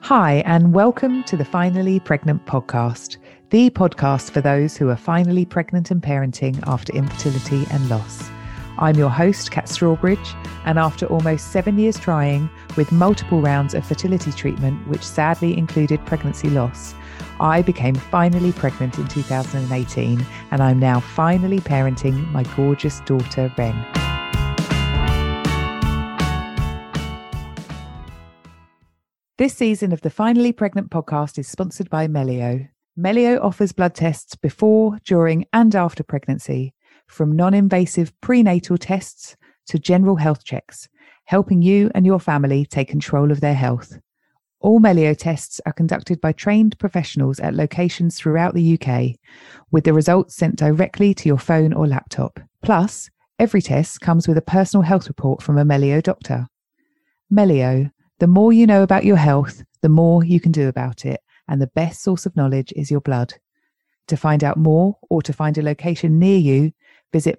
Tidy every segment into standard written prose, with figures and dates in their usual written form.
Hi, and welcome to the Finally Pregnant podcast, the podcast for those who are finally pregnant and parenting after infertility and loss. I'm your host, Kat Strawbridge, and after almost 7 years trying, with multiple rounds of fertility treatment, which sadly included pregnancy loss, I became finally pregnant in 2018, and I'm now finally parenting my gorgeous daughter, Ren. This season of the Finally Pregnant podcast is sponsored by Melio. Melio offers blood tests before, during, and after pregnancy, from non-invasive prenatal tests to general health checks, helping you and your family take control of their health. All Melio tests are conducted by trained professionals at locations throughout the UK, with the results sent directly to your phone or laptop. Plus, every test comes with a personal health report from a Melio doctor. Melio. The more you know about your health, the more you can do about it, and the best source of knowledge is your blood. To find out more or to find a location near you, visit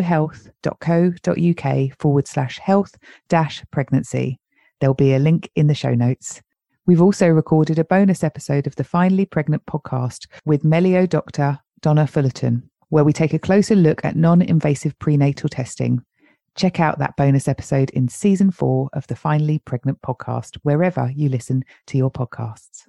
meliohealth.co.uk/health-pregnancy. There'll be a link in the show notes. We've also recorded a bonus episode of the Finally Pregnant podcast with Melio doctor Donna Fullerton, where we take a closer look at non-invasive prenatal testing. Check out that bonus episode in season 4 of the Finally Pregnant podcast, wherever you listen to your podcasts.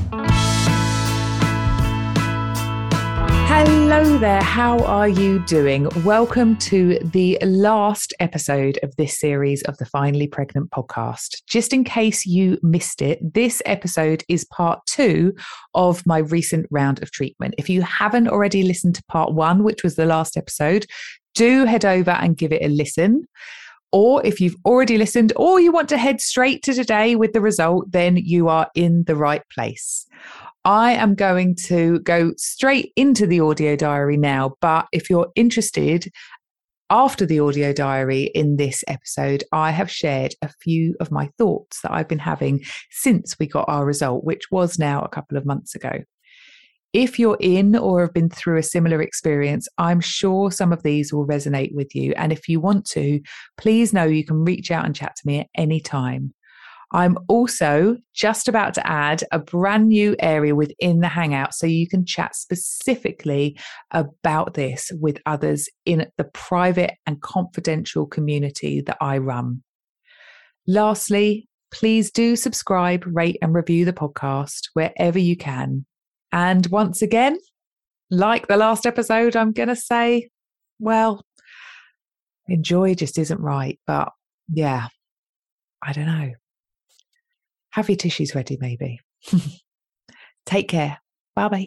Hello there, how are you doing? Welcome to the last episode of this series of the Finally Pregnant podcast. Just in case you missed it, this episode is part 2 of my recent round of treatment. If you haven't already listened to part 1, which was the last episode, do head over and give it a listen. Or if you've already listened or you want to head straight to today with the result, then you are in the right place. I am going to go straight into the audio diary now, but if you're interested, after the audio diary in this episode, I have shared a few of my thoughts that I've been having since we got our result, which was now a couple of months ago. If you're in or have been through a similar experience, I'm sure some of these will resonate with you. And if you want to, please know you can reach out and chat to me at any time. I'm also just about to add a brand new area within the Hangout so you can chat specifically about this with others in the private and confidential community that I run. Lastly, please do subscribe, rate and review the podcast wherever you can. And once again, like the last episode, I'm going to say, well, enjoy just isn't right. But yeah, I don't know. Have your tissues ready, maybe. Take care. Bye-bye.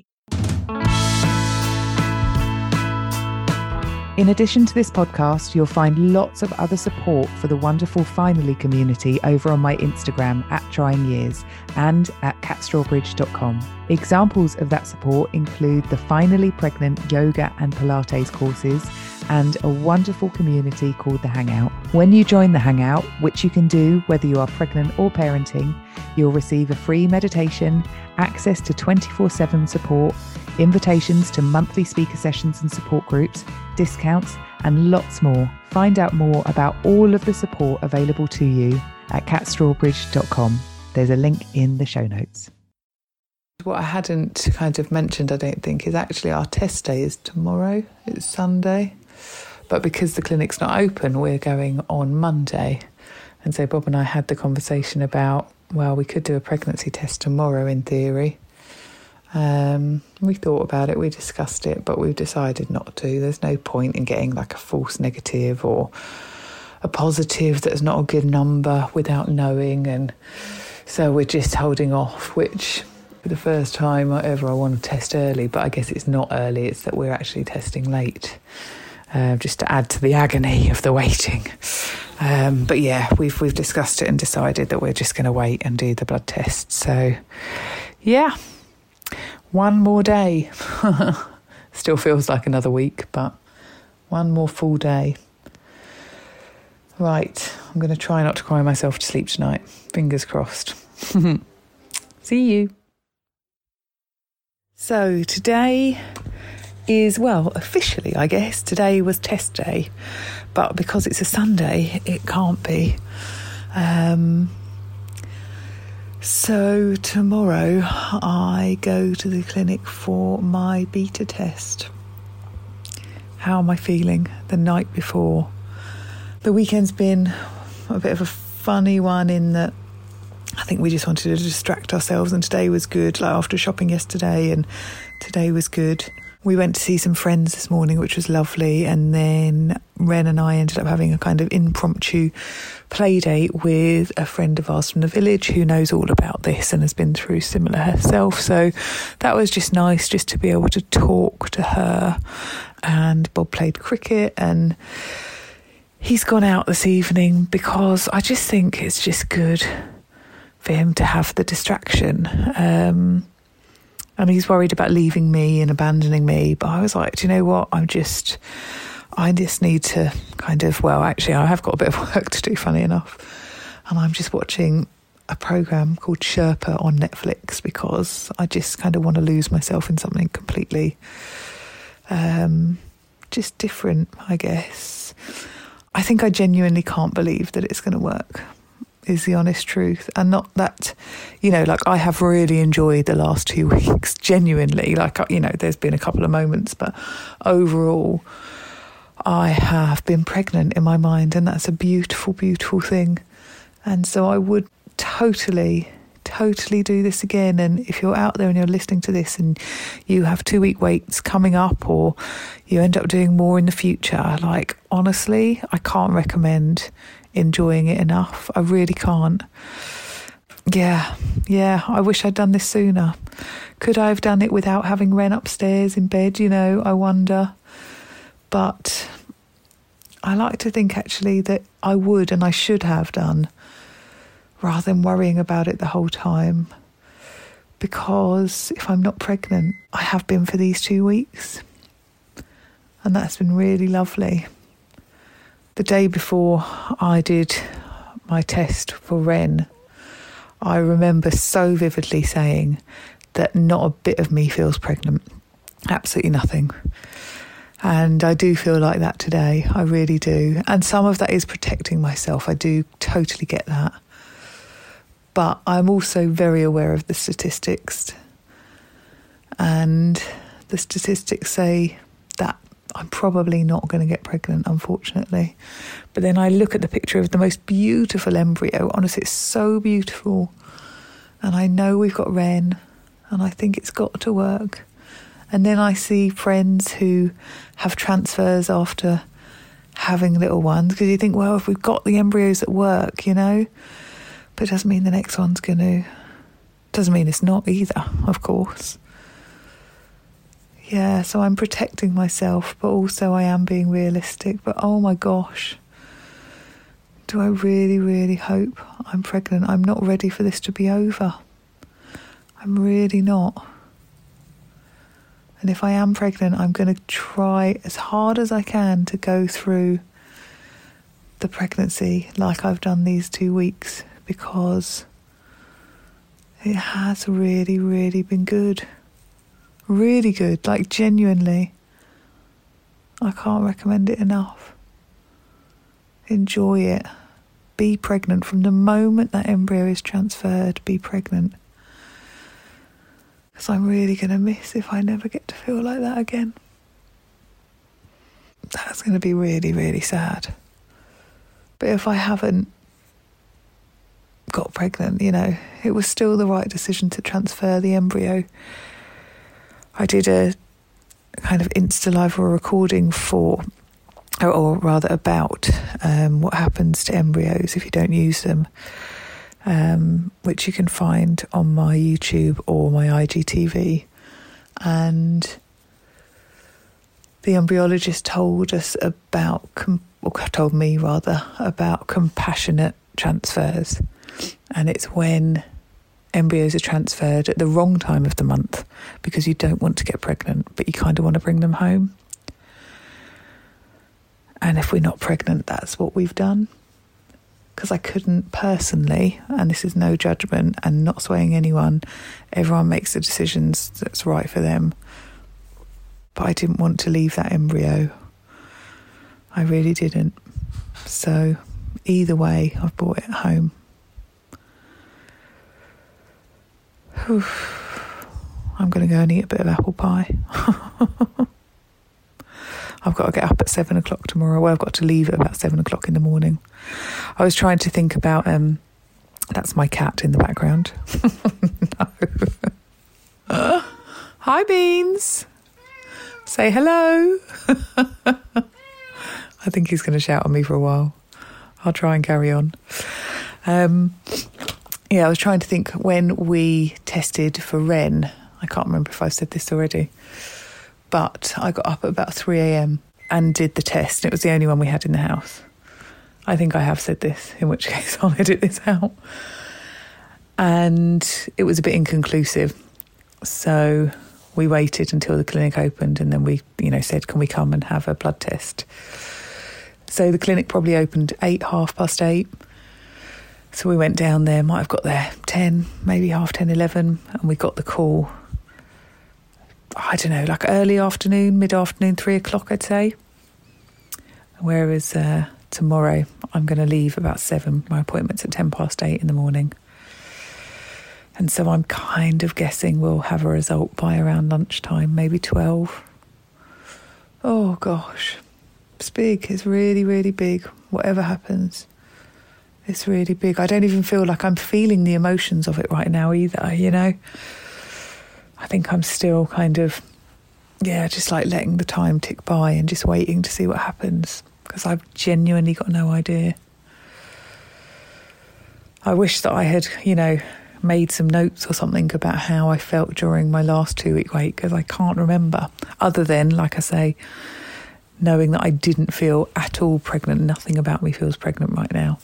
In addition to this podcast, you'll find lots of other support for the wonderful Finally community over on my Instagram @tryingyears and at katstrawbridge.com. Examples of that support include the Finally Pregnant yoga and Pilates courses and a wonderful community called The Hangout. When you join The Hangout, which you can do whether you are pregnant or parenting, you'll receive a free meditation, access to 24/7 support, invitations to monthly speaker sessions and support groups, discounts, and lots more. Find out more about all of the support available to you at katstrawbridge.com. There's a link in the show notes. What I hadn't kind of mentioned, I don't think, is actually our test day is tomorrow. It's Sunday. But because the clinic's not open, we're going on Monday. And so Bob and I had the conversation about, well, we could do a pregnancy test tomorrow in theory. We thought about it, we discussed it, but we've decided not to. There's no point in getting like a false negative or a positive that's not a good number without knowing. And so we're just holding off, which for the first time ever I want to test early, but I guess it's not early, it's that we're actually testing late, just to add to the agony of the waiting. But yeah, we've discussed it and decided that we're just going to wait and do the blood test. So yeah, one more day. Still feels like another week, but one more full day. Right, I'm going to try not to cry myself to sleep tonight. Fingers crossed. See you. So today is, well, officially, I guess, today was test day. But because it's a Sunday, it can't be. So tomorrow I go to the clinic for my beta test. How am I feeling the night before? The weekend's been a bit of a funny one in that I think we just wanted to distract ourselves, and today was good, like after shopping yesterday, and today was good. We went to see some friends this morning, which was lovely, and then Ren and I ended up having a kind of impromptu play date with a friend of ours from the village who knows all about this and has been through similar herself. So that was just nice, just to be able to talk to her. And Bob played cricket, and he's gone out this evening because I just think it's just good for him to have the distraction. And he's worried about leaving me and abandoning me. But I was like, do you know what? I just need to kind of, well, actually, I have got a bit of work to do, funny enough. And I'm just watching a programme called Sherpa on Netflix because I just kind of want to lose myself in something completely just different, I guess. I think I genuinely can't believe that it's going to work, is the honest truth. And not that, like I have really enjoyed the last 2 weeks, genuinely. Like, there's been a couple of moments, but overall, I have been pregnant in my mind, and that's a beautiful, beautiful thing. And so I would totally do this again. And if you're out there and you're listening to this and you have 2-week waits coming up, or you end up doing more in the future, like, honestly, I can't recommend enjoying it enough. I really can't. Yeah, I wish I'd done this sooner. Could I have done it without having Ren upstairs in bed, I wonder. But I like to think actually that I would and I should have done, rather than worrying about it the whole time. Because if I'm not pregnant, I have been for these 2 weeks. And that's been really lovely. The day before I did my test for Ren, I remember so vividly saying that not a bit of me feels pregnant. Absolutely nothing. And I do feel like that today. I really do. And some of that is protecting myself. I do totally get that. But I'm also very aware of the statistics. And the statistics say that I'm probably not going to get pregnant, unfortunately. But then I look at the picture of the most beautiful embryo. Honestly, it's so beautiful. And I know we've got Ren, and I think it's got to work. And then I see friends who have transfers after having little ones, because you think, well, if we've got the embryos at work, but it doesn't mean the next one's going to. Doesn't mean it's not either, of course. Yeah, so I'm protecting myself, but also I am being realistic. But oh my gosh, do I really, really hope I'm pregnant? I'm not ready for this to be over. I'm really not. And if I am pregnant, I'm going to try as hard as I can to go through the pregnancy like I've done these 2 weeks, because it has really, really been good. Really good, like genuinely. I can't recommend it enough. Enjoy it. Be pregnant from the moment that embryo is transferred. Be pregnant. Because I'm really going to miss if I never get to feel like that again. That's going to be really, really sad. But if I haven't got pregnant, it was still the right decision to transfer the embryo. I did a kind of Insta Live or recording or rather about what happens to embryos if you don't use them, which you can find on my YouTube or my IGTV. And the embryologist told me about compassionate transfers. And it's when embryos are transferred at the wrong time of the month because you don't want to get pregnant, but you kind of want to bring them home. And if we're not pregnant, that's what we've done. Because I couldn't personally, and this is no judgment and not swaying anyone, everyone makes the decisions that's right for them. But I didn't want to leave that embryo. I really didn't. So either way, I've brought it home. I'm going to go and eat a bit of apple pie. I've got to get up at 7 o'clock tomorrow. Well, I've got to leave at about 7 o'clock in the morning. I was trying to think about, that's my cat in the background. No. Hi, Beans. Say hello. I think he's going to shout at me for a while. I'll try and carry on. I was trying to think when we tested for Ren. I can't remember if I've said this already. But I got up at about 3 a.m. and did the test. It was the only one we had in the house. I think I have said this, in which case I'll edit this out. And it was a bit inconclusive. So we waited until the clinic opened and then we, said, can we come and have a blood test? So the clinic probably opened 8:30. So we went down there, might have got there 10, maybe 10:30, 11, and we got the call, I don't know, like early afternoon, mid-afternoon, 3 o'clock, I'd say. Whereas tomorrow I'm going to leave about 7. My appointment's at 8:10 in the morning. And so I'm kind of guessing we'll have a result by around lunchtime, maybe 12. Oh, gosh. It's big. It's really, really big. Whatever happens, it's really big. I don't even feel like I'm feeling the emotions of it right now either, I think I'm still kind of, just like letting the time tick by and just waiting to see what happens, because I've genuinely got no idea. I wish that I had, made some notes or something about how I felt during my last 2-week wait, because I can't remember, other than, like I say, knowing that I didn't feel at all pregnant. Nothing about me feels pregnant right now.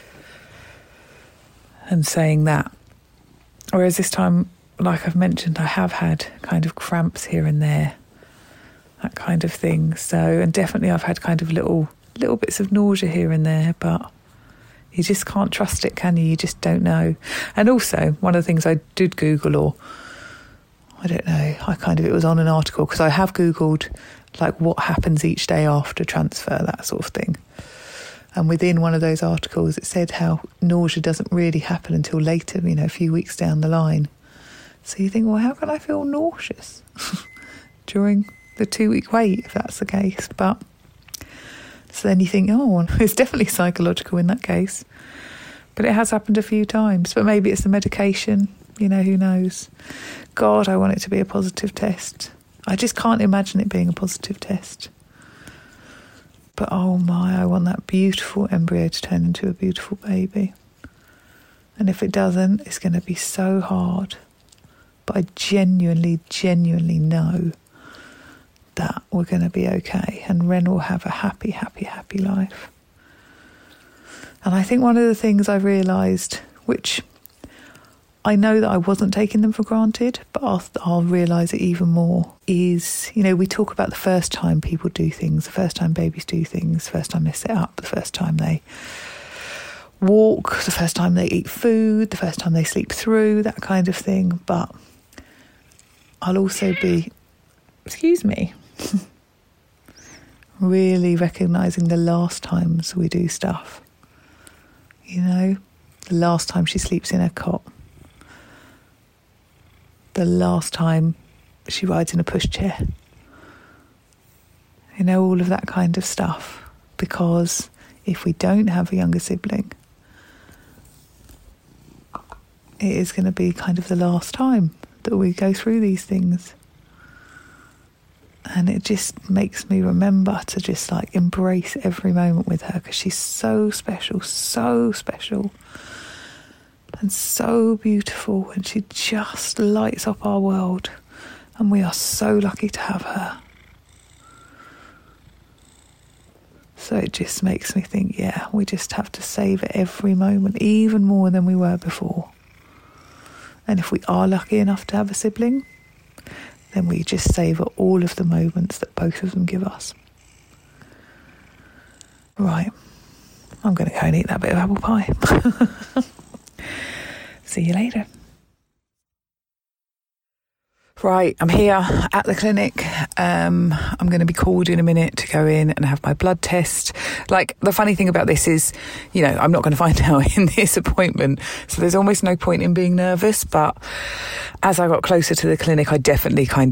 And saying that. Whereas this time, like I've mentioned, I have had kind of cramps here and there, that kind of thing. So, and definitely I've had kind of little bits of nausea here and there, but you just can't trust it, can you? You just don't know. And also, one of the things I did Google, or I don't know, it was on an article, because I have Googled like what happens each day after transfer, that sort of thing. And within one of those articles, it said how nausea doesn't really happen until later, a few weeks down the line. So you think, well, how can I feel nauseous during the 2-week wait, if that's the case? But so then you think, oh, it's definitely psychological in that case. But it has happened a few times. But maybe it's the medication, who knows? God, I want it to be a positive test. I just can't imagine it being a positive test. But oh my, I want that beautiful embryo to turn into a beautiful baby. And if it doesn't, it's going to be so hard. But I genuinely know that we're going to be okay. And Ren will have a happy, happy, happy life. And I think one of the things I've realised, which I know that I wasn't taking them for granted, but I'll realise it even more, is, we talk about the first time people do things, the first time babies do things, the first time they sit up, the first time they walk, the first time they eat food, the first time they sleep through, that kind of thing. But I'll also be, really recognising the last times we do stuff. The last time she sleeps in her cot. The last time she rides in a pushchair. All of that kind of stuff. Because if we don't have a younger sibling, it is going to be kind of the last time that we go through these things. And it just makes me remember to just like embrace every moment with her, because she's so special and so beautiful, and she just lights up our world, and we are so lucky to have her. So it just makes me think, we just have to savour every moment, even more than we were before. And if we are lucky enough to have a sibling, then we just savour all of the moments that both of them give us. Right, I'm going to go and eat that bit of apple pie. See you later. Right, I'm here at the clinic. I'm going to be called in a minute to go in and have my blood test. Like, the funny thing about this is, you know, I'm not going to find out in this appointment, so there's almost no point in being nervous. But as I got closer to the clinic, I definitely the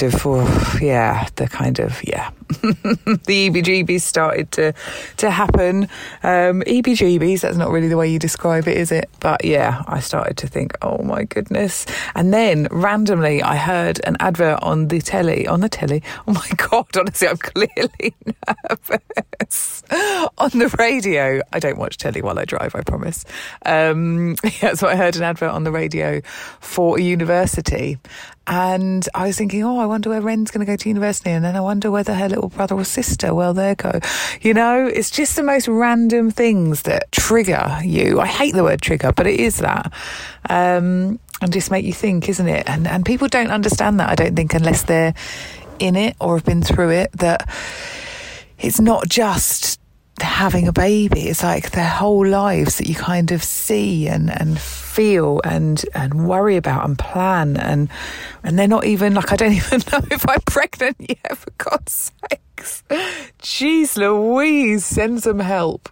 EBGBs started to happen. EBGBs, that's not really the way you describe it, is it? But yeah, I started to think, oh my goodness. And then randomly I heard an advert on the telly. Oh my God, honestly, I'm clearly nervous. On the radio. I don't watch telly while I drive, I promise. So I heard an advert on the radio for a university. And I was thinking, I wonder where Ren's going to go to university. And then I wonder whether her little brother or sister, well, there go. You know, it's just the most random things that trigger you. I hate the word trigger, but it is that. And just make you think, isn't it? And people don't understand that, I don't think, unless they're in it or have been through it, that it's not just having a baby. It's like their whole lives that you kind of see and feel and worry about and plan, and they're not even, like, I don't even know if I'm pregnant yet, for God's sakes. Jeez Louise, send some help.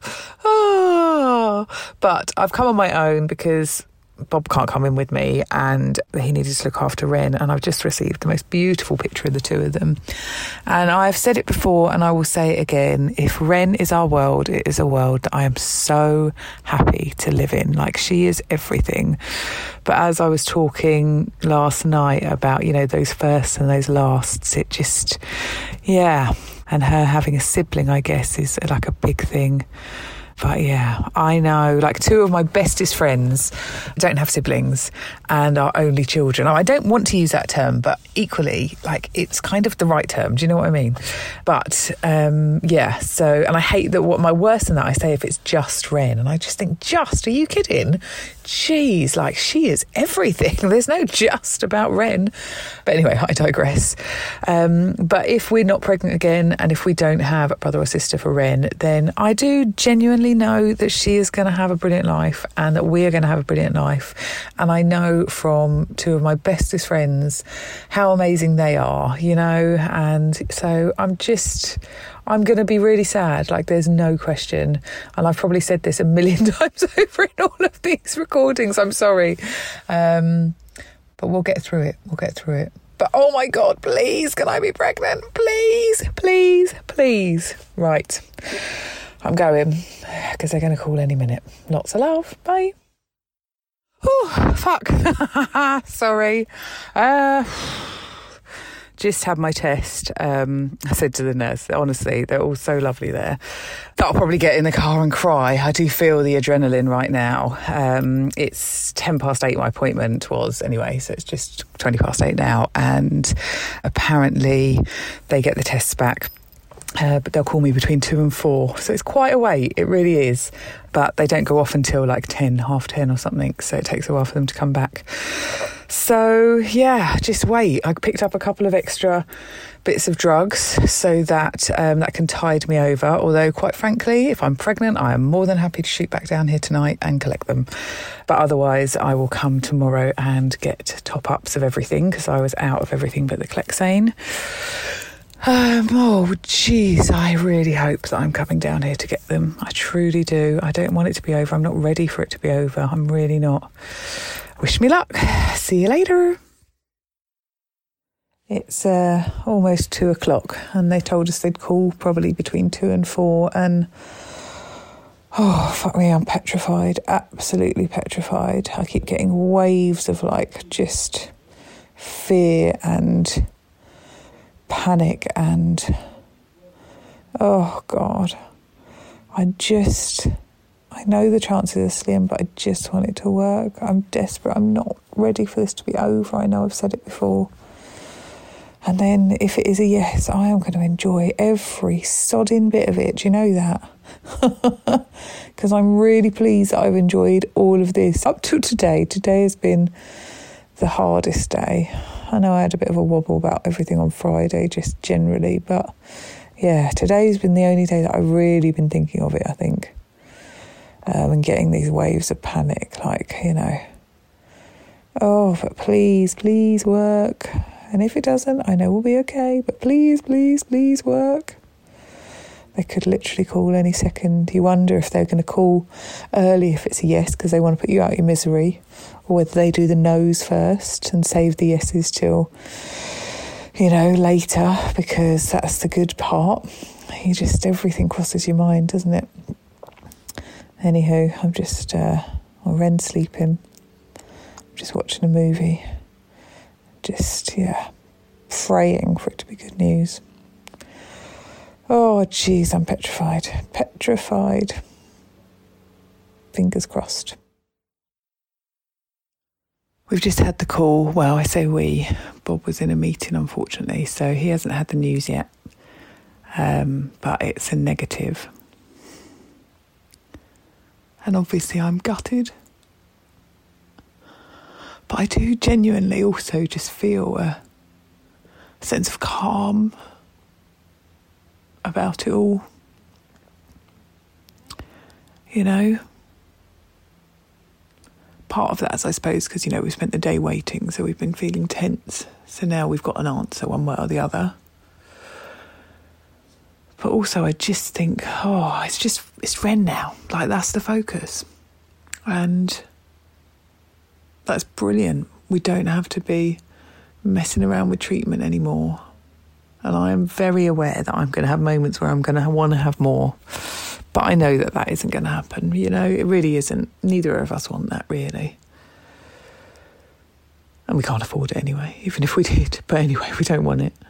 But I've come on my own because Bob can't come in with me and he needed to look after Ren, and I've just received the most beautiful picture of the two of them. And I've said it before and I will say it again, if Ren is our world, it is a world that I am so happy to live in. Like, she is everything. But as I was talking last night about, you know, those firsts and those lasts, it just, yeah. And her having a sibling, I guess, is like a big thing. But yeah, I know, like, two of my bestest friends don't have siblings and are only children. I don't want to use that term, but equally, like, it's kind of the right term. Do you know what I mean? But yeah, so, and I hate that, what my worse than that, I say if it's just Ren, and I just think, are you kidding? Jeez, like, she is everything. There's no just about Ren. But anyway, I digress. But if we're not pregnant again, and if we don't have a brother or sister for Ren, then I do genuinely know that she is going to have a brilliant life, and that we are going to have a brilliant life. And I know from two of my bestest friends how amazing they are, you know. And so I'm going to be really sad, like, there's no question. And I've probably said this a million times over in all of these recordings, I'm sorry. But we'll get through it. But oh my God, please, can I be pregnant? Please, please, please. Right, I'm going, because they're going to call any minute. Lots of love, bye. Oh, fuck. Sorry. Just had my test. I said to the nurse, honestly, they're all so lovely there, that I'll probably get in the car and cry. I do feel the adrenaline right now. It's 8:10 my appointment was anyway, so it's just 8:20 now. And apparently they get the tests back. But they'll call me between 2 and 4. So it's quite a wait, it really is. But they don't go off until like 10:30 or something. So it takes a while for them to come back. So yeah, just wait. I picked up a couple of extra bits of drugs so that that can tide me over. Although, quite frankly, if I'm pregnant, I am more than happy to shoot back down here tonight and collect them. But otherwise, I will come tomorrow and get top-ups of everything, because I was out of everything but the Clexane. Oh, geez, I really hope that I'm coming down here to get them. I truly do. I don't want it to be over. I'm not ready for it to be over. I'm really not. Wish me luck. See you later. It's almost 2:00, and they told us they'd call probably between 2 and 4, and oh, fuck me, I'm petrified. Absolutely petrified. I keep getting waves of, like, just fear and panic and oh God, I know the chances are slim, but I just want it to work. I'm desperate. I'm not ready for this to be over. I know I've said it before. And then if it is a yes, I am going to enjoy every sodding bit of it. Do you know that? Because I'm really pleased that I've enjoyed all of this up to today. Today has been the hardest day. I know I had a bit of a wobble about everything on Friday, just generally, but yeah, today's been the only day that I've really been thinking of it, I think, and getting these waves of panic, like, you know, oh, but please work. And if it doesn't, I know we'll be okay. But please, please, please work. They could literally call any second. You wonder if they're going to call early if it's a yes because they want to put you out of your misery, or whether they do the no's first and save the yeses till, later, because that's the good part. Everything crosses your mind, doesn't it? Anywho, I'm just, Ren's sleeping. I'm just watching a movie. Praying for it to be good news. Oh, geez, I'm petrified. Petrified. Fingers crossed. We've just had the call. Well, I say we. Bob was in a meeting, unfortunately, so he hasn't had the news yet. But it's a negative. And obviously I'm gutted. But I do genuinely also just feel a sense of calm about it all. Part of that is, I suppose, because, we spent the day waiting, so we've been feeling tense. So now we've got an answer one way or the other. But also I just think, it's Ren now. Like, that's the focus. And that's brilliant. We don't have to be messing around with treatment anymore. And I am very aware that I'm going to have moments where I'm going to want to have more. But I know that isn't going to happen. It really isn't. Neither of us want that, really. And we can't afford it anyway, even if we did. But anyway, we don't want it.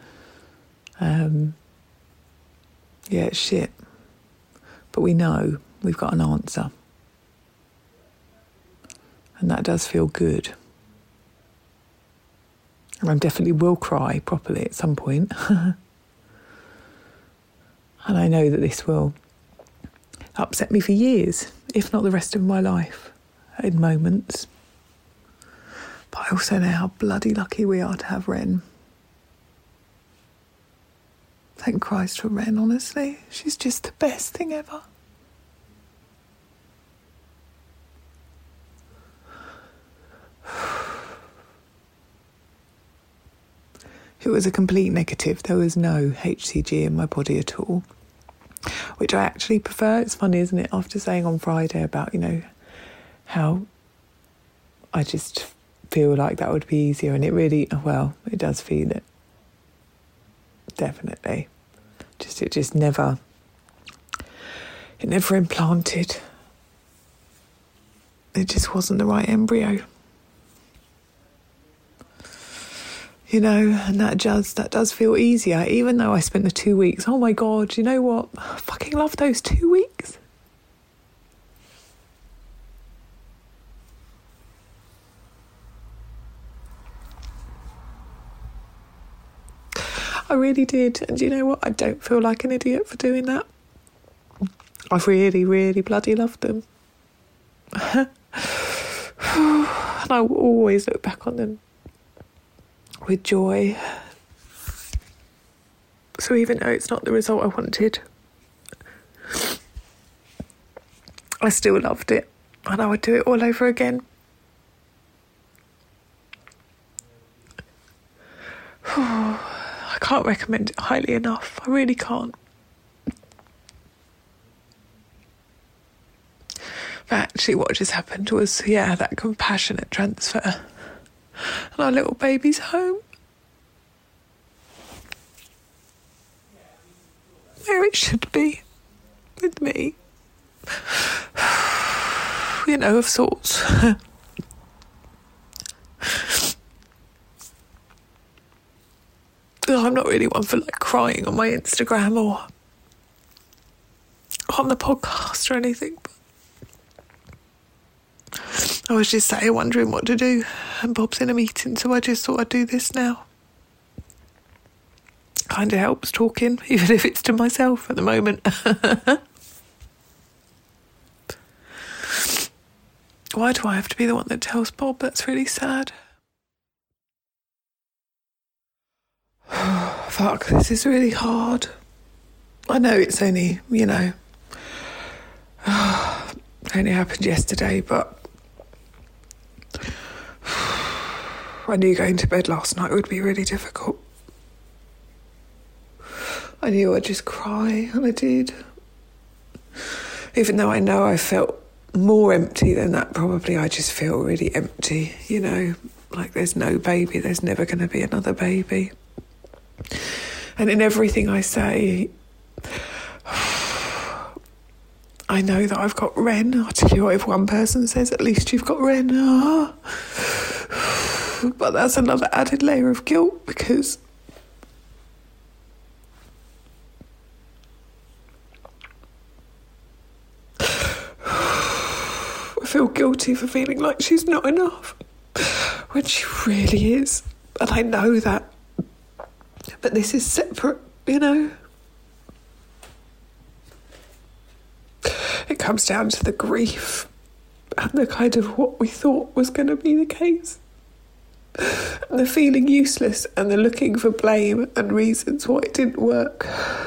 It's shit. But we know we've got an answer. And that does feel good. And I definitely will cry properly at some point. And I know that this will upset me for years, if not the rest of my life, in moments. But I also know how bloody lucky we are to have Ren. Thank Christ for Ren, honestly. She's just the best thing ever. It was a complete negative. There was no HCG in my body at all, which I actually prefer. It's funny, isn't it? After saying on Friday about, how I just feel like that would be easier, and it really, it does feel it. Definitely. It never implanted. It just wasn't the right embryo. And that does feel easier, even though I spent the 2 weeks. Oh my God, you know what? I fucking love those 2 weeks. I really did. And you know what? I don't feel like an idiot for doing that. I've really, really bloody loved them. And I will always look back on them with joy. So even though it's not the result I wanted, I still loved it, and I would do it all over again. I can't recommend it highly enough. I really can't. But actually what just happened was, that compassionate transfer. And our little baby's home. Where it should be. With me. Of sorts. I'm not really one for crying on my Instagram or on the podcast or anything. But I was just wondering what to do, and Bob's in a meeting, so I just thought I'd do this now. Kind of helps talking, even if it's to myself at the moment. Why do I have to be the one that tells Bob? That's really sad. Fuck, this is really hard. I know it's only, only happened yesterday, but I knew going to bed last night would be really difficult. I knew I'd just cry, and I did. Even though I know I felt more empty than that, probably I just feel really empty, you know, like there's no baby, there's never going to be another baby. And in everything I say, I know that I've got Ren. I'll tell you what, if one person says, at least you've got Ren. But that's another added layer of guilt, because I feel guilty for feeling like she's not enough when she really is. And I know that. But this is separate, you know. It comes down to the grief and the kind of what we thought was going to be the case. And the feeling useless and the looking for blame and reasons why it didn't work.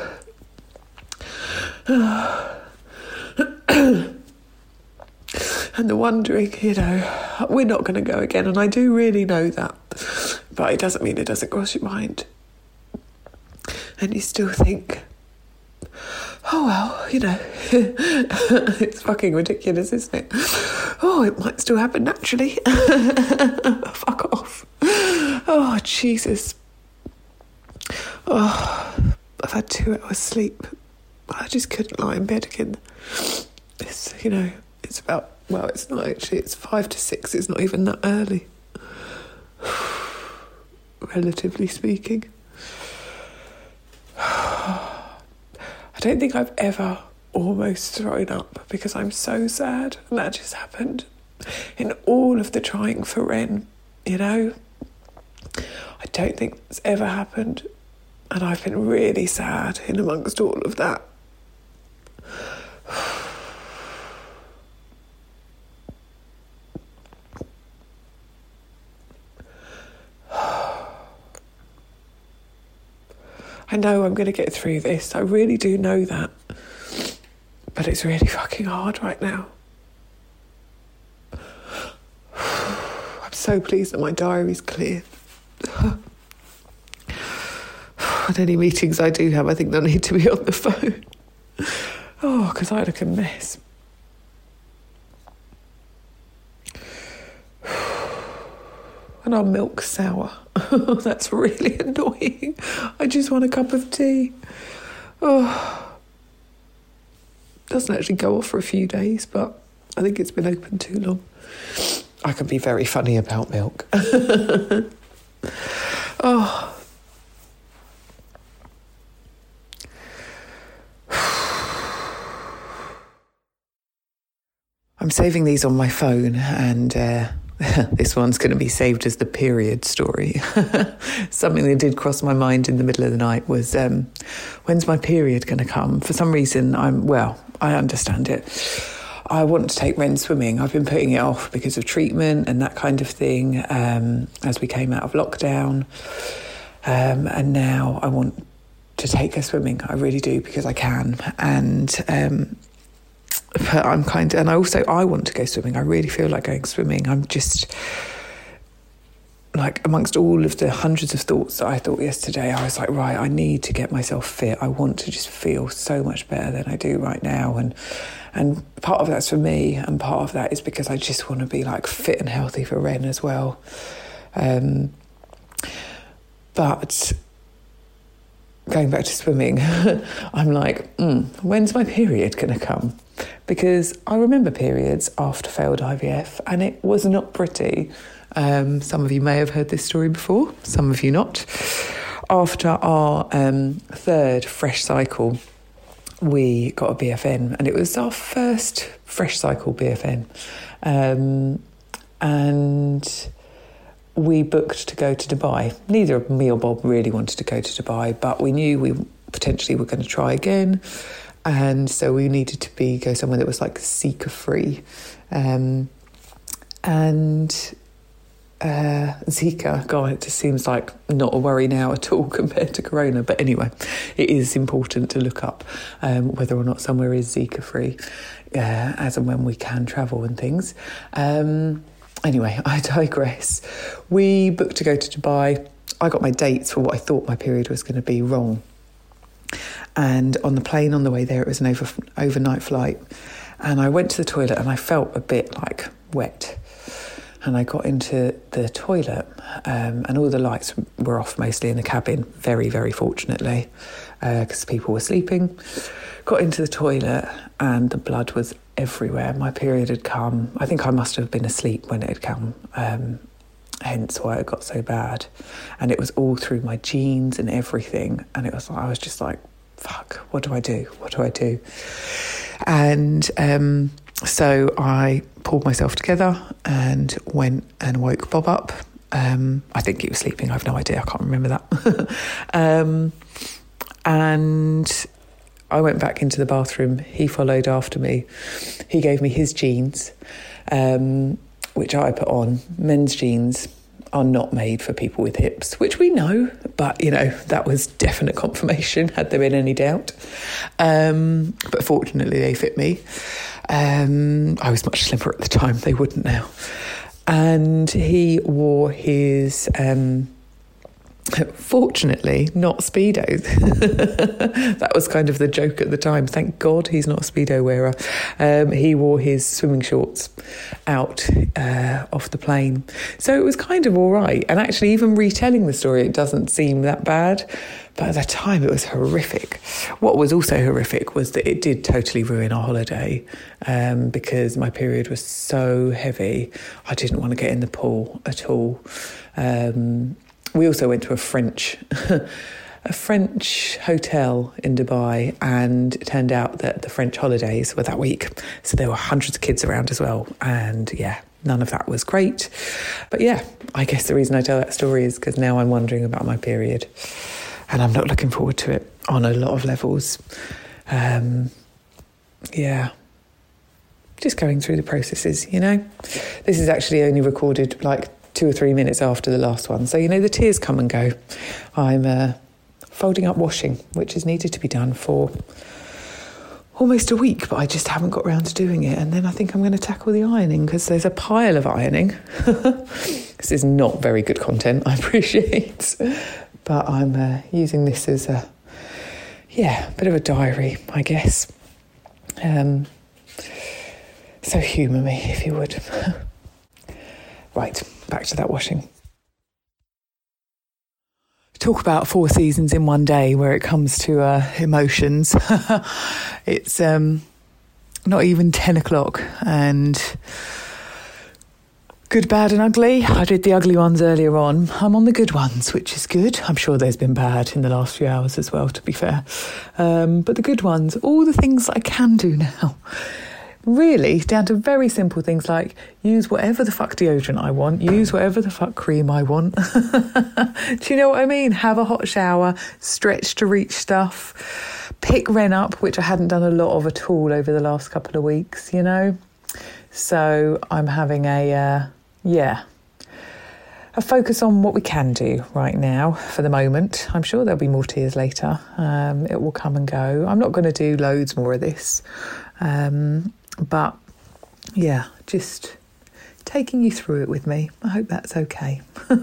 And the wondering, you know, we're not going to go again. And I do really know that. But it doesn't mean it doesn't cross your mind. And you still think, oh, well, you know, it's fucking ridiculous, isn't it? Oh, it might still happen naturally. Fuck off. Oh, Jesus. Oh, I've had 2 hours sleep. I just couldn't lie in bed again. It's, you know, it's about, well, it's not actually, it's 5 to 6. It's not even that early. Relatively speaking. I don't think I've ever almost thrown up because I'm so sad, and that just happened. In all of the trying for Ren, you know, I don't think it's ever happened, and I've been really sad in amongst all of that. I know I'm going to get through this. I really do know that. But it's really fucking hard right now. I'm so pleased that my diary's clear. And any meetings I do have, I think they'll need to be on the phone. Oh, because I look a mess. And our milk's sour. That's really annoying. I just want a cup of tea. Oh, doesn't actually go off for a few days, but I think it's been open too long. I can be very funny about milk. Oh. I'm saving these on my phone, and this one's going to be saved as the period story. Something that did cross my mind in the middle of the night was, when's my period going to come? For some reason, I understand it. I want to take Ren swimming. I've been putting it off because of treatment and that kind of thing as we came out of lockdown. And now I want to take her swimming. I really do, because I can. And but I want to go swimming. I really feel like going swimming. I'm just, like, amongst all of the hundreds of thoughts that I thought yesterday, I was like, right, I need to get myself fit. I want to just feel so much better than I do right now. And part of that's for me, and part of that is because I just want to be, like, fit and healthy for Ren as well. But going back to swimming, I'm like, when's my period going to come? Because I remember periods after failed IVF, and it was not pretty. Some of you may have heard this story before, some of you not. After our third fresh cycle, we got a BFN, and it was our first fresh cycle BFN. And we booked to go to Dubai. Neither me or Bob really wanted to go to Dubai, but we knew we potentially were going to try again. And so we needed to go somewhere that was like Zika-free. Zika, God, it just seems like not a worry now at all compared to Corona. But anyway, it is important to look up whether or not somewhere is Zika-free as and when we can travel and things. Anyway, I digress. We booked to go to Dubai. I got my dates for what I thought my period was going to be wrong. And on the plane on the way there, it was an overnight flight. And I went to the toilet and I felt a bit like wet. And I got into the toilet and all the lights were off mostly in the cabin, very, very fortunately, because people were sleeping. Got into the toilet and the blood was everywhere. My period had come. I think I must have been asleep when it had come, hence why it got so bad. And it was all through my jeans and everything. And I was just like, fuck, what do I do? What do I do? And so I pulled myself together and went and woke Bob up. I think he was sleeping. I have no idea. I can't remember that. And I went back into the bathroom. He followed after me. He gave me his jeans, which I put on. Men's jeans are not made for people with hips, which we know, but, that was definite confirmation, had there been any doubt. But fortunately, they fit me. I was much slimmer at the time. They wouldn't now. And he wore his... fortunately, not Speedos. That was kind of the joke at the time. Thank God he's not a Speedo wearer. He wore his swimming shorts out off the plane. So it was kind of all right. And actually, even retelling the story, it doesn't seem that bad. But at the time, it was horrific. What was also horrific was that it did totally ruin our holiday because my period was so heavy. I didn't want to get in the pool at all. We also went to a French hotel in Dubai, and it turned out that the French holidays were that week. So there were hundreds of kids around as well. And yeah, none of that was great. But yeah, I guess the reason I tell that story is because now I'm wondering about my period. And I'm not looking forward to it on a lot of levels. Yeah. Just going through the processes, This is actually only recorded 2 or 3 minutes after the last one. So, the tears come and go. I'm folding up washing, which is needed to be done for almost a week, but I just haven't got round to doing it. And then I think I'm going to tackle the ironing because there's a pile of ironing. This is not very good content, I appreciate. But I'm using this as a bit of a diary, I guess. So humour me, if you would. Right, back to that washing. Talk about 4 seasons in one day where it comes to emotions. It's not even 10 o'clock and good, bad and ugly. I did the ugly ones earlier on. I'm on the good ones, which is good. I'm sure there's been bad in the last few hours as well, to be fair. But the good ones, all the things I can do now. Really, down to very simple things like use whatever the fuck deodorant I want, use whatever the fuck cream I want. Do you know what I mean? Have a hot shower, stretch to reach stuff, pick Ren up, which I hadn't done a lot of at all over the last couple of weeks, So I'm having a focus on what we can do right now for the moment. I'm sure there'll be more tears later. It will come and go. I'm not going to do loads more of this. But yeah, just taking you through it with me. I hope that's okay.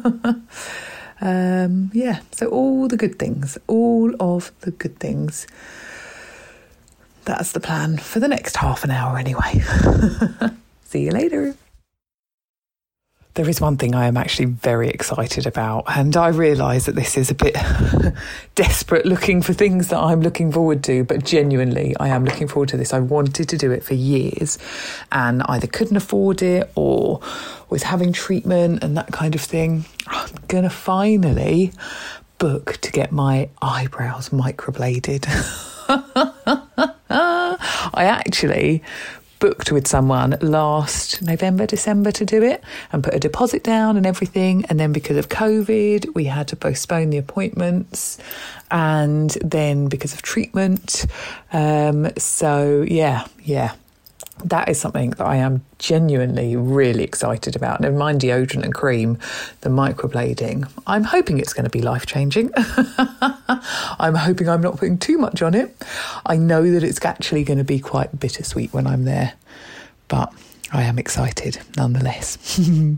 So all the good things, all of the good things. That's the plan for the next half an hour anyway. See you later. There is one thing I am actually very excited about, and I realise that this is a bit desperate looking for things that I'm looking forward to, but genuinely I am looking forward to this. I wanted to do it for years and either couldn't afford it or was having treatment and that kind of thing. I'm going to finally book to get my eyebrows microbladed. I actually booked with someone last November, December to do it and put a deposit down and everything. And then because of COVID, we had to postpone the appointments. And then because of treatment. That is something that I am genuinely really excited about. Never mind deodorant and cream, the microblading. I'm hoping it's going to be life-changing. I'm hoping I'm not putting too much on it. I know that it's actually going to be quite bittersweet when I'm there. But I am excited nonetheless.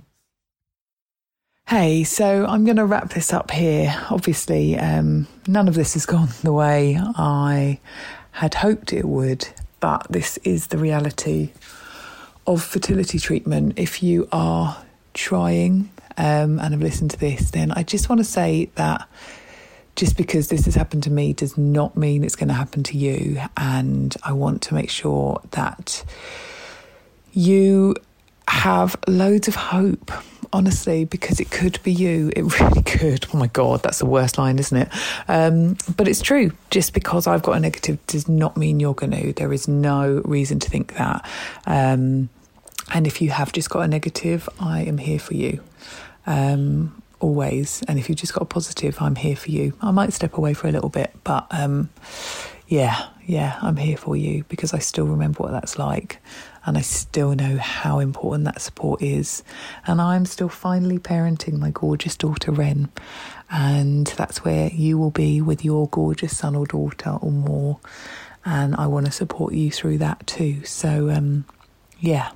Hey, so I'm going to wrap this up here. Obviously, none of this has gone the way I had hoped it would, but this is the reality of fertility treatment. If you are trying and have listened to this, then I just want to say that just because this has happened to me does not mean it's going to happen to you. And I want to make sure that you have loads of hope, honestly, because it could be you. It really could. Oh my God, that's the worst line, isn't it? But it's true. Just because I've got a negative does not mean you're going to. There is no reason to think that. And if you have just got a negative, I am here for you. Always. And if you've just got a positive, I'm here for you. I might step away for a little bit, but yeah, I'm here for you because I still remember what that's like. And I still know how important that support is. And I'm still finally parenting my gorgeous daughter, Ren. And that's where you will be with your gorgeous son or daughter or more. And I want to support you through that too. So, yeah.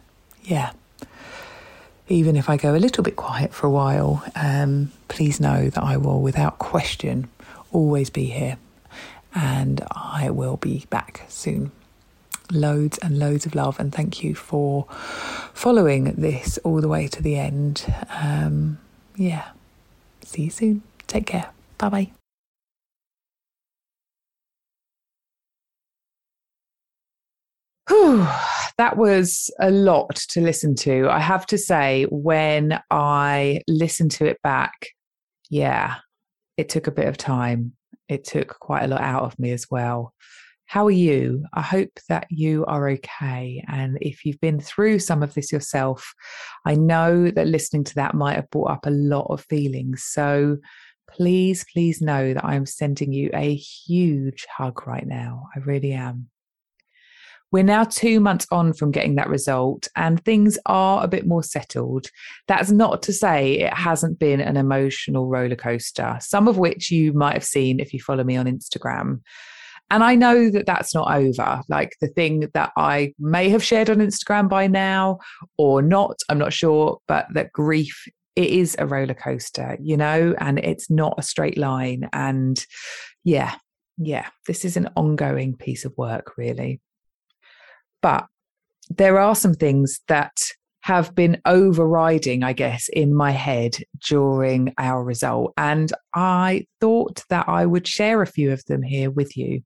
Even if I go a little bit quiet for a while, please know that I will, without question, always be here. And I will be back soon. Loads and loads of love, and thank you for following this all the way to the end. See you soon. Take care. Bye-bye. Whew, that was a lot to listen to. I have to say, when I listened to it back, it took a bit of time. It took quite a lot out of me as well. How are you? I hope that you are okay. And if you've been through some of this yourself, I know that listening to that might have brought up a lot of feelings. So please know that I'm sending you a huge hug right now. I really am. We're now 2 months on from getting that result and things are a bit more settled. That's not to say it hasn't been an emotional roller coaster, some of which you might have seen if you follow me on Instagram. And I know that that's not over. Like the thing that I may have shared on Instagram by now or not, I'm not sure, but that grief, it is a roller coaster, and it's not a straight line. And this is an ongoing piece of work, really. But there are some things that have been overriding, I guess, in my head during our result. And I thought that I would share a few of them here with you.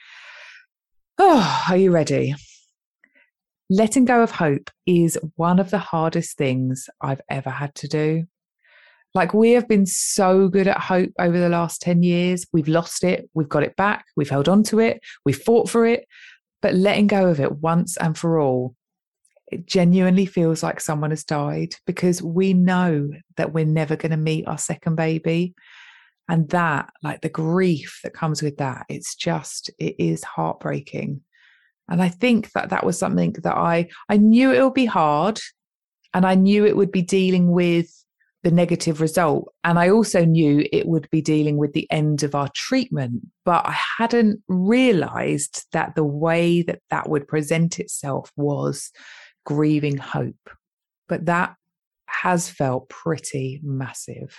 Oh, are you ready? Letting go of hope is one of the hardest things I've ever had to do. Like, we have been so good at hope over the last 10 years. We've lost it. We've got it back. We've held on to it. We've fought for it. But letting go of it once and for all, it genuinely feels like someone has died because we know that we're never going to meet our second baby. And that, like the grief that comes with that, it is heartbreaking. And I think that was something that I knew it would be hard, and I knew it would be dealing with the negative result. And I also knew it would be dealing with the end of our treatment, but I hadn't realized that the way that would present itself was grieving hope. But that has felt pretty massive.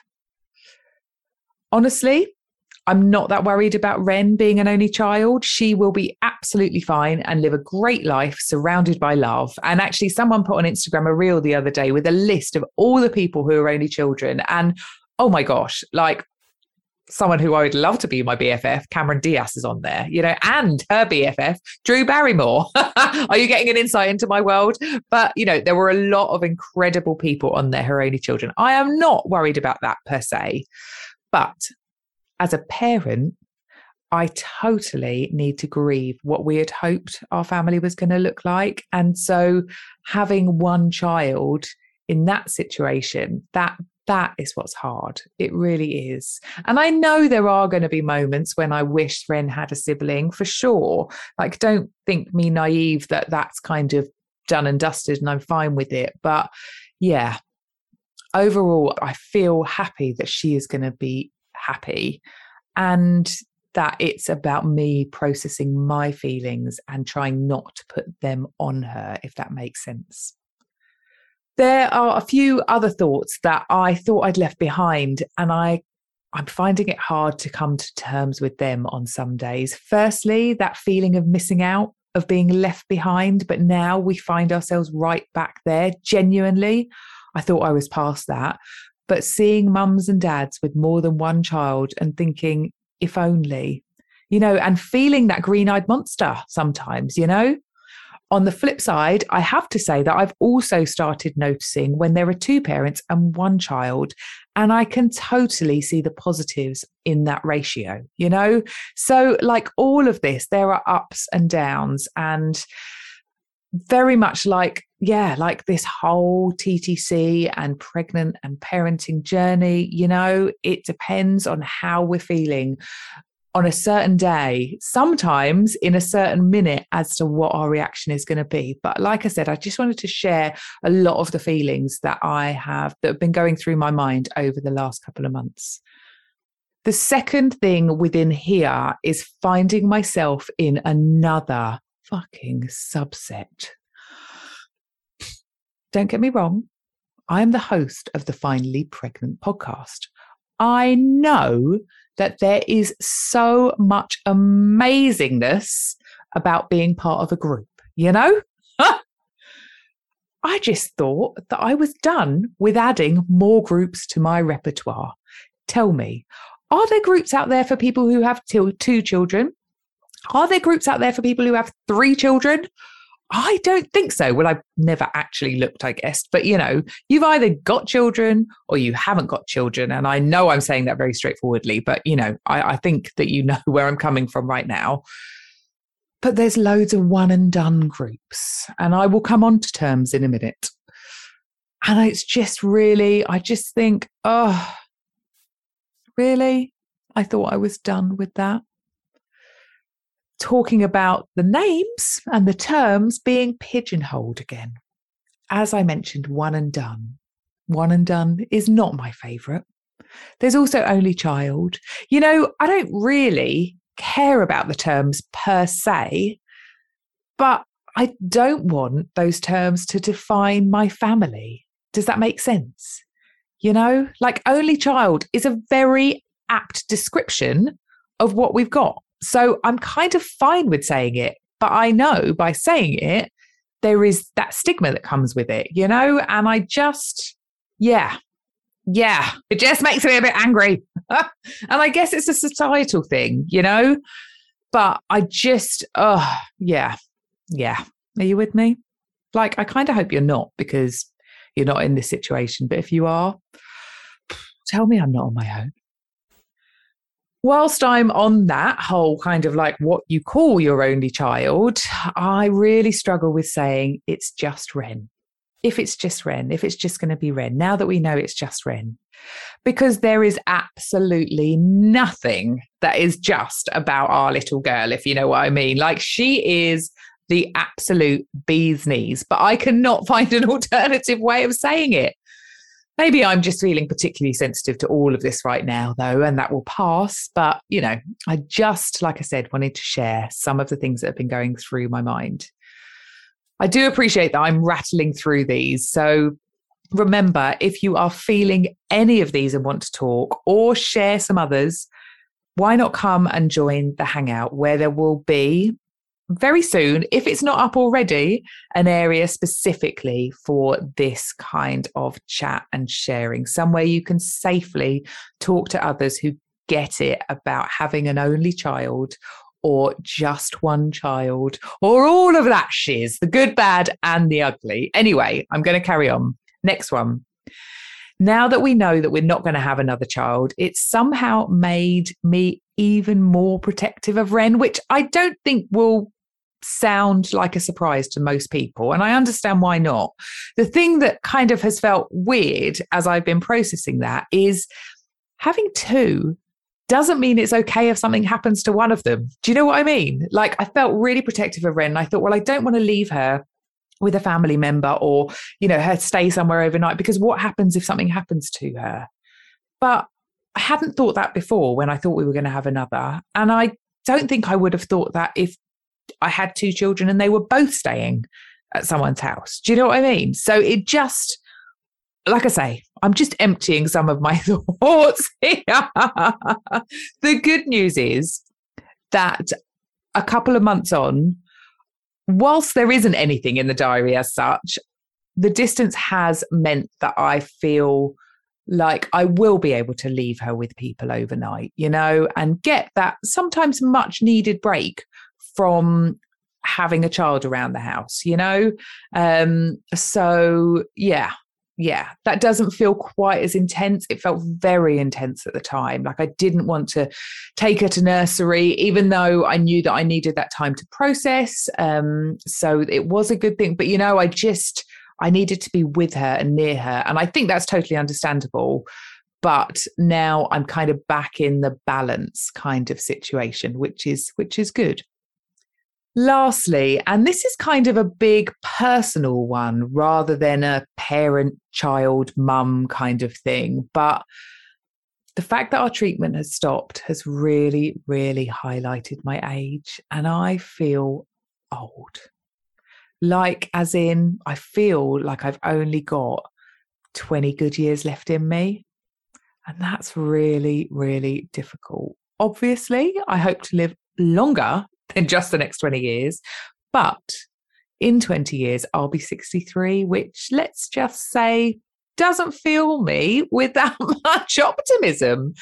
Honestly, I'm not that worried about Ren being an only child. She will be absolutely fine and live a great life surrounded by love. And actually, someone put on Instagram a reel the other day with a list of all the people who are only children. And oh my gosh, like someone who I would love to be my BFF, Cameron Diaz, is on there, and her BFF, Drew Barrymore. Are you getting an insight into my world? But, there were a lot of incredible people on there who are only children. I am not worried about that per se. But as a parent, I totally need to grieve what we had hoped our family was going to look like. And so having one child in that situation, that is what's hard. It really is. And I know there are going to be moments when I wish Ren had a sibling, for sure. Like, don't think me naive that that's kind of done and dusted and I'm fine with it. But yeah, overall, I feel happy that she is going to be happy and that it's about me processing my feelings and trying not to put them on her, if that makes sense. There are a few other thoughts that I thought I'd left behind, and I'm finding it hard to come to terms with them on some days. Firstly, that feeling of missing out, of being left behind, but now we find ourselves right back there. Genuinely, I thought I was past that. But seeing mums and dads with more than one child and thinking, if only, and feeling that green-eyed monster sometimes, On the flip side, I have to say that I've also started noticing when there are two parents and one child, and I can totally see the positives in that ratio, So like all of this, there are ups and downs, and very much like this whole TTC and pregnant and parenting journey, it depends on how we're feeling on a certain day, sometimes in a certain minute, as to what our reaction is going to be. But like I said, I just wanted to share a lot of the feelings that have been going through my mind over the last couple of months. The second thing within here is finding myself in another fucking subset. Don't get me wrong, I'm the host of the Finally Pregnant podcast. I know that there is so much amazingness about being part of a group, I just thought that I was done with adding more groups to my repertoire. Tell me, are there groups out there for people who have two children? Are there groups out there for people who have 3 children? I don't think so. Well, I've never actually looked, I guess. But, you've either got children or you haven't got children. And I know I'm saying that very straightforwardly, but, I think that you know where I'm coming from right now. But there's loads of one and done groups. And I will come on to terms in a minute. And it's just really, I just think, oh, really? I thought I was done with that. Talking about the names and the terms being pigeonholed again. As I mentioned, one and done. One and done is not my favourite. There's also only child. I don't really care about the terms per se, but I don't want those terms to define my family. Does that make sense? Like only child is a very apt description of what we've got. So I'm kind of fine with saying it, but I know by saying it, there is that stigma that comes with it, and I just, it just makes me a bit angry. And I guess it's a societal thing, but I just, Are you with me? Like, I kind of hope you're not, because you're not in this situation, but if you are, tell me I'm not on my own. Whilst I'm on that whole kind of like what you call your only child, I really struggle with saying it's just Ren. If it's just Ren, if it's just going to be Ren, now that we know it's just Ren. Because there is absolutely nothing that is just about our little girl, if you know what I mean. Like, she is the absolute bee's knees, but I cannot find an alternative way of saying it. Maybe I'm just feeling particularly sensitive to all of this right now, though, and that will pass. But, I just, like I said, wanted to share some of the things that have been going through my mind. I do appreciate that I'm rattling through these. So remember, if you are feeling any of these and want to talk or share some others, why not come and join the Hangout, where there will be very soon, if it's not up already, an area specifically for this kind of chat and sharing, somewhere you can safely talk to others who get it about having an only child or just one child or all of that shiz, the good, bad and the ugly. Anyway, I'm going to carry on. Next one. Now that we know that we're not going to have another child, it's somehow made me even more protective of Ren, which I don't think will sound like a surprise to most people. And I understand why not. The thing that kind of has felt weird as I've been processing that is having 2 doesn't mean it's okay if something happens to one of them. Do you know what I mean? Like, I felt really protective of Ren. And I thought, well, I don't want to leave her with a family member or, her stay somewhere overnight, because what happens if something happens to her? But I hadn't thought that before when I thought we were going to have another. And I don't think I would have thought that if I had 2 children and they were both staying at someone's house. Do you know what I mean? So it just like I say, I'm just emptying some of my thoughts here. The good news is that a couple of months on, whilst there isn't anything in the diary as such, the distance has meant that I feel like I will be able to leave her with people overnight, and get that sometimes much needed break from having a child around the house, So yeah, that doesn't feel quite as intense. It felt very intense at the time. Like I didn't want to take her to nursery, even though I knew that I needed that time to process. So it was a good thing. But, I needed to be with her and near her. And I think that's totally understandable. But now I'm kind of back in the balance kind of situation, which is good. Lastly, and this is kind of a big personal one rather than a parent, child, mum kind of thing. But the fact that our treatment has stopped has really, really highlighted my age. And I feel old. Like, as in, I feel like I've only got 20 good years left in me. And that's really, really difficult. Obviously, I hope to live longer than just the next 20 years. But in 20 years, I'll be 63, which, let's just say, doesn't fill me with that much optimism.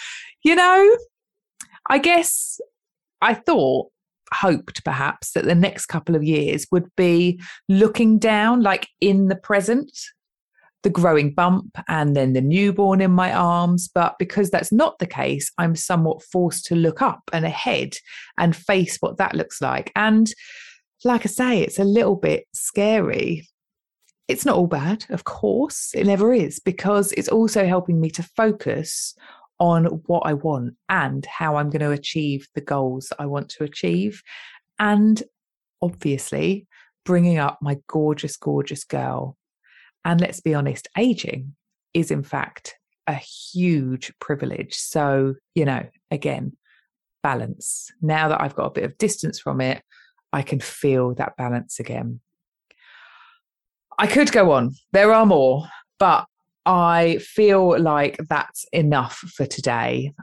I guess I hoped perhaps that the next couple of years would be looking down, like in the present, the growing bump and then the newborn in my arms. But because that's not the case, I'm somewhat forced to look up and ahead and face what that looks like. And like I say, it's a little bit scary. It's not all bad, of course. It never is, because it's also helping me to focus on what I want and how I'm going to achieve the goals that I want to achieve. And obviously, bringing up my gorgeous, gorgeous girl. And let's be honest, aging is in fact a huge privilege. So, again, balance. Now that I've got a bit of distance from it, I can feel that balance again. I could go on. There are more, but I feel like that's enough for today.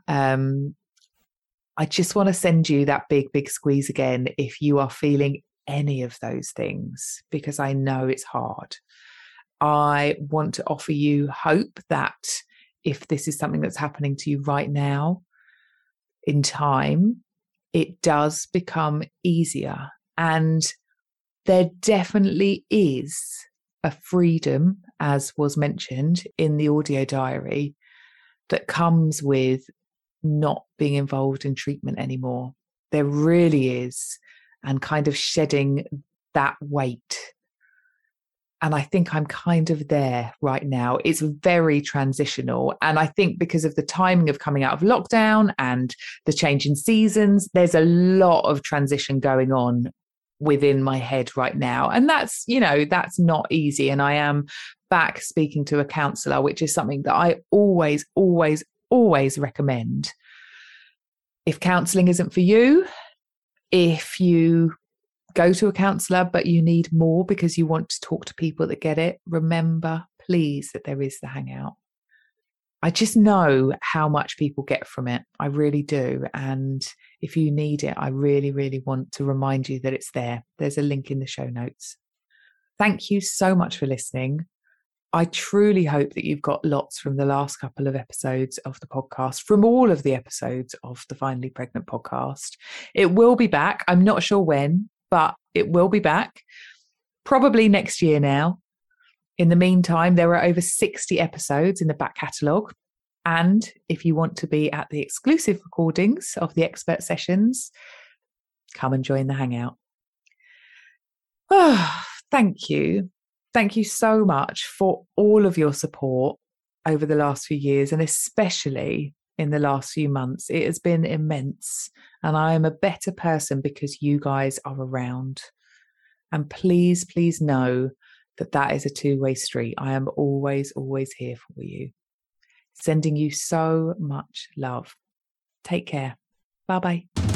I just want to send you that big, big squeeze again if you are feeling any of those things, because I know it's hard. I want to offer you hope that if this is something that's happening to you right now, in time, it does become easier. And there definitely is a freedom, as was mentioned in the audio diary, that comes with not being involved in treatment anymore. There really is, and kind of shedding that weight. And I think I'm kind of there right now. It's very transitional. And I think because of the timing of coming out of lockdown and the change in seasons, there's a lot of transition going on within my head right now. And that's, that's not easy. And I am back speaking to a counsellor, which is something that I always, always, always recommend. If counselling isn't for you, if you go to a counsellor, but you need more because you want to talk to people that get it, remember, please, that there is the Hangout. I just know how much people get from it. I really do. And if you need it, I really, really want to remind you that it's there. There's a link in the show notes. Thank you so much for listening. I truly hope that you've got lots from the last couple of episodes of the podcast, from all of the episodes of the Finally Pregnant podcast. It will be back. I'm not sure when, but it will be back. Probably next year now. In the meantime, there are over 60 episodes in the back catalogue. And if you want to be at the exclusive recordings of the expert sessions, come and join the Hangout. Oh, thank you. Thank you so much for all of your support over the last few years, and especially in the last few months. It has been immense, and I am a better person because you guys are around. And please, please know that that is a two-way street. I am always, always here for you. Sending you so much love. Take care. Bye-bye.